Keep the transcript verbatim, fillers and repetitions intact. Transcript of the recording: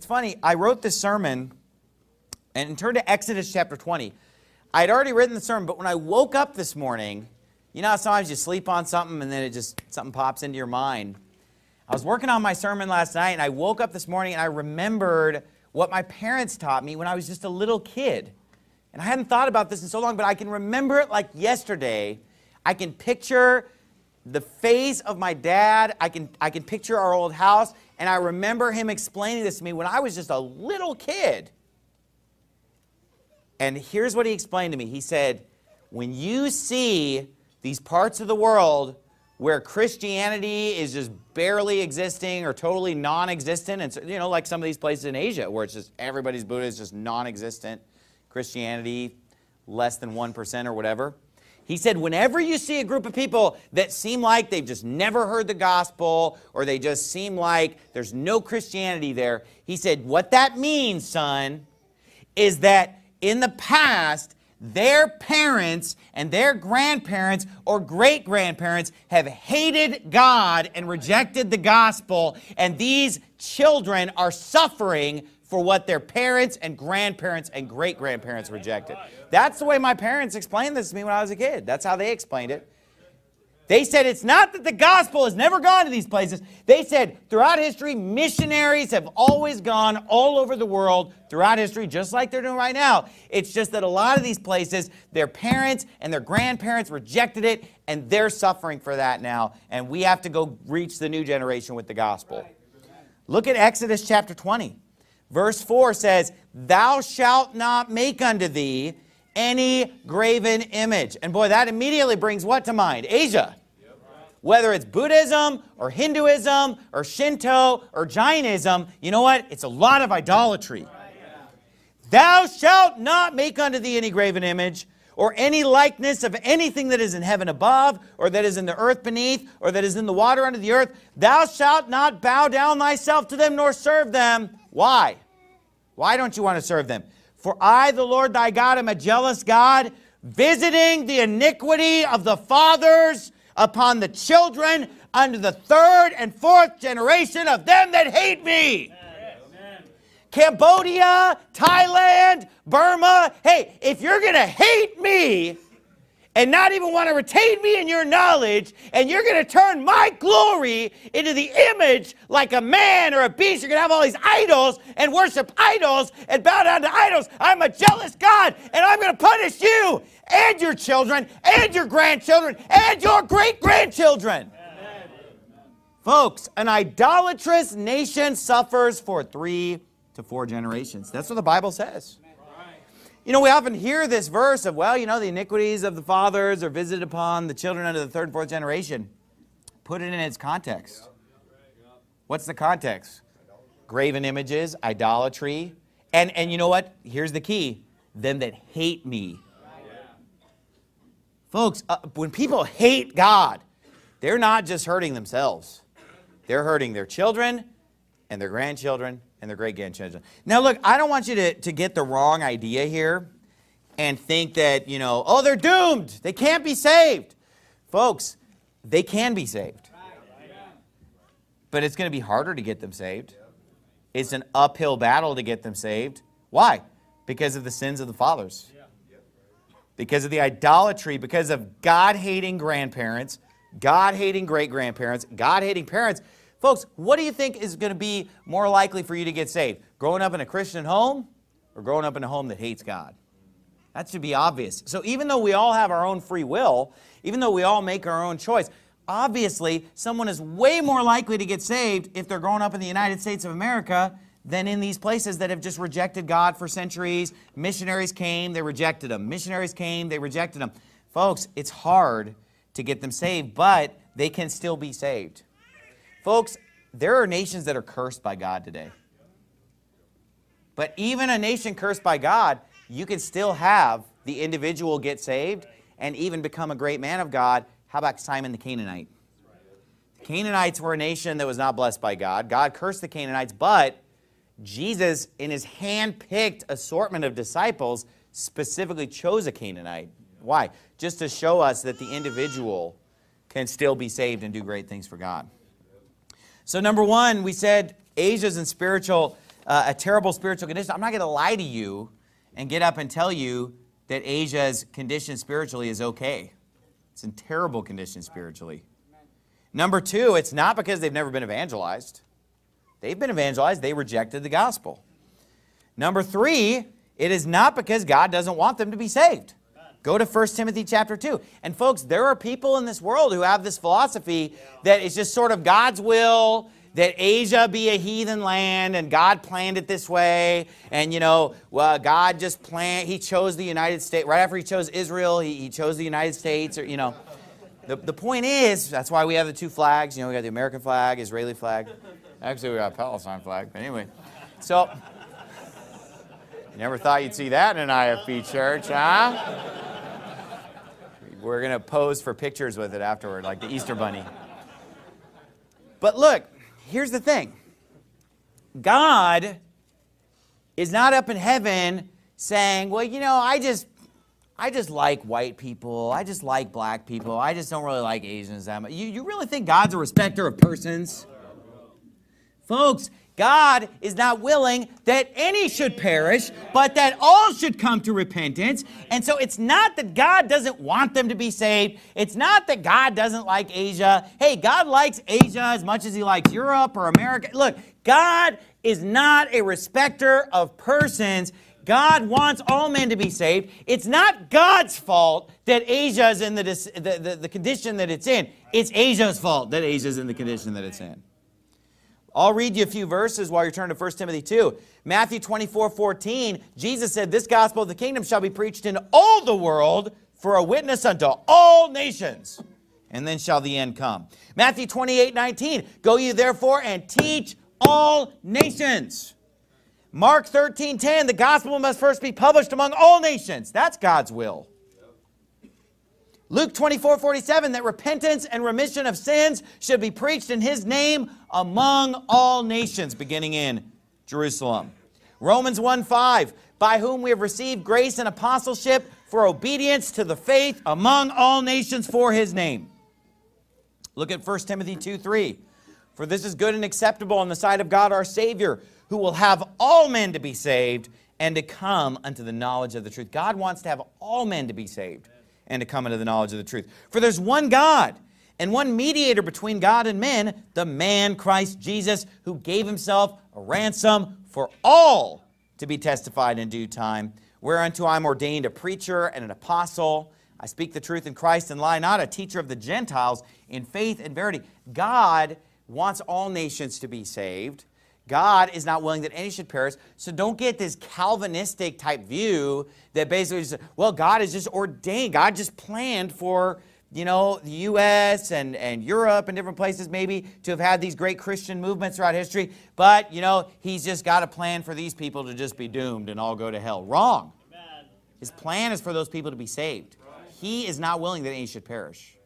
funny. I wrote this sermon and turned to Exodus chapter twenty. I had already written the sermon, but when I woke up this morning, you know how sometimes you sleep on something and then it just, something pops into your mind. I was working on my sermon last night, and I woke up this morning and I remembered what my parents taught me when I was just a little kid. And I hadn't thought about this in so long, but I can remember it like yesterday. I can picture the face of my dad. I can, I can picture our old house, and I remember him explaining this to me when I was just a little kid. And here's what he explained to me. He said, when you see these parts of the world where Christianity is just barely existing or totally non-existent, and so, you know, like some of these places in Asia where it's just everybody's Buddha is just non-existent, Christianity less than one percent or whatever. He said, whenever you see a group of people that seem like they've just never heard the gospel, or they just seem like there's no Christianity there, he said, what that means, son, is that in the past, their parents and their grandparents or great-grandparents have hated God and rejected the gospel, and these children are suffering for what their parents and grandparents and great-grandparents rejected. That's the way my parents explained this to me when I was a kid. That's how they explained it. They said it's not that the gospel has never gone to these places. They said throughout history, missionaries have always gone all over the world throughout history, just like they're doing right now. It's just that a lot of these places, their parents and their grandparents rejected it, and they're suffering for that now. And we have to go reach the new generation with the gospel. Look at Exodus chapter twenty. Verse four says, thou shalt not make unto thee any graven image. And boy, that immediately brings what to mind? Asia. Whether it's Buddhism or Hinduism or Shinto or Jainism, you know what? It's a lot of idolatry. Thou shalt not make unto thee any graven image or any likeness of anything that is in heaven above, or that is in the earth beneath, or that is in the water under the earth. Thou shalt not bow down thyself to them nor serve them. Why? Why don't you want to serve them? For I, the Lord thy God, am a jealous God, visiting the iniquity of the fathers upon the children unto the third and fourth generation of them that hate me. Amen. Cambodia, Thailand, Burma. Hey, if you're going to hate me and not even want to retain me in your knowledge, and you're going to turn my glory into the image like a man or a beast, you're going to have all these idols and worship idols and bow down to idols. I'm a jealous God, and I'm going to punish you and your children and your grandchildren and your great-grandchildren. Amen. Folks, an idolatrous nation suffers for three to four generations. That's what the Bible says. You know, we often hear this verse of, well, you know, the iniquities of the fathers are visited upon the children under the third and fourth generation. Put it in its context. What's the context? Graven images, idolatry. And, and you know what? Here's the key. Them that hate me. Folks, uh, when people hate God, they're not just hurting themselves. They're hurting their children and their grandchildren and their great-grandchildren. Now, look, I don't want you to, to get the wrong idea here and think that, you know, oh, they're doomed. They can't be saved. Folks, they can be saved. But it's going to be harder to get them saved. It's an uphill battle to get them saved. Why? Because of the sins of the fathers. Because of the idolatry, because of God-hating grandparents, God-hating great-grandparents, God-hating parents. Folks, what do you think is going to be more likely for you to get saved? Growing up in a Christian home or growing up in a home that hates God? That should be obvious. So even though we all have our own free will, even though we all make our own choice, obviously someone is way more likely to get saved if they're growing up in the United States of America than in these places that have just rejected God for centuries. Missionaries came, they rejected them. Missionaries came, they rejected them. Folks, it's hard to get them saved, but they can still be saved. Folks, there are nations that are cursed by God today. But even a nation cursed by God, you can still have the individual get saved and even become a great man of God. How about Simon the Canaanite? The Canaanites were a nation that was not blessed by God. God cursed the Canaanites, but Jesus, in his hand-picked assortment of disciples, specifically chose a Canaanite. Why? Just to show us that the individual can still be saved and do great things for God. So number one, we said Asia's in spiritual uh, a terrible spiritual condition. I'm not going to lie to you and get up and tell you that Asia's condition spiritually is okay. It's in terrible condition spiritually. Number two, it's not because they've never been evangelized. They've been evangelized. They rejected the gospel. Number three, it is not because God doesn't want them to be saved. Go to First Timothy chapter two. And folks, there are people in this world who have this philosophy that it's just sort of God's will that Asia be a heathen land, and God planned it this way. And, you know, well, God just planned, he chose the United States. Right after he chose Israel, he, he chose the United States, or, you know. The, the point is, that's why we have the two flags. You know, we got the American flag, Israeli flag. Actually, we got a Palestine flag. But anyway, so, you never thought you'd see that in an I F B church, huh? We're going to pose for pictures with it afterward, like the Easter Bunny. But look, here's the thing. God is not up in heaven saying, well, you know, I just, I just like white people. I just like black people. I just don't really like Asians that much. You, you really think God's a respecter of persons? Folks, God is not willing that any should perish, but that all should come to repentance. And so it's not that God doesn't want them to be saved. It's not that God doesn't like Asia. Hey, God likes Asia as much as he likes Europe or America. Look, God is not a respecter of persons. God wants all men to be saved. It's not God's fault that Asia is in the, the, the, the condition that it's in. It's Asia's fault that Asia is in the condition that it's in. I'll read you a few verses while you're turning to First Timothy two. Matthew twenty-four fourteen, Jesus said, this gospel of the kingdom shall be preached in all the world for a witness unto all nations, and then shall the end come. Matthew twenty-eight nineteen, go ye therefore and teach all nations. Mark thirteen ten, the gospel must first be published among all nations. That's God's will. Luke twenty-four forty-seven, that repentance and remission of sins should be preached in his name among all nations, beginning in Jerusalem. Romans one five, by whom we have received grace and apostleship for obedience to the faith among all nations for his name. Look at First Timothy two three, for this is good and acceptable in the sight of God our Savior, who will have all men to be saved and to come unto the knowledge of the truth. God wants to have all men to be saved and to come into the knowledge of the truth. For there's one God and one mediator between God and men, the man Christ Jesus, who gave himself a ransom for all to be testified in due time, whereunto I am ordained a preacher and an apostle. I speak the truth in Christ and lie not, a teacher of the Gentiles in faith and verity. God wants all nations to be saved. God is not willing that any should perish. So don't get this Calvinistic type view that basically says, well, God is just ordained. God just planned for, you know, the U S and, and Europe and different places maybe to have had these great Christian movements throughout history. But, you know, he's just got a plan for these people to just be doomed and all go to hell. Wrong. His plan is for those people to be saved. He is not willing that any should perish.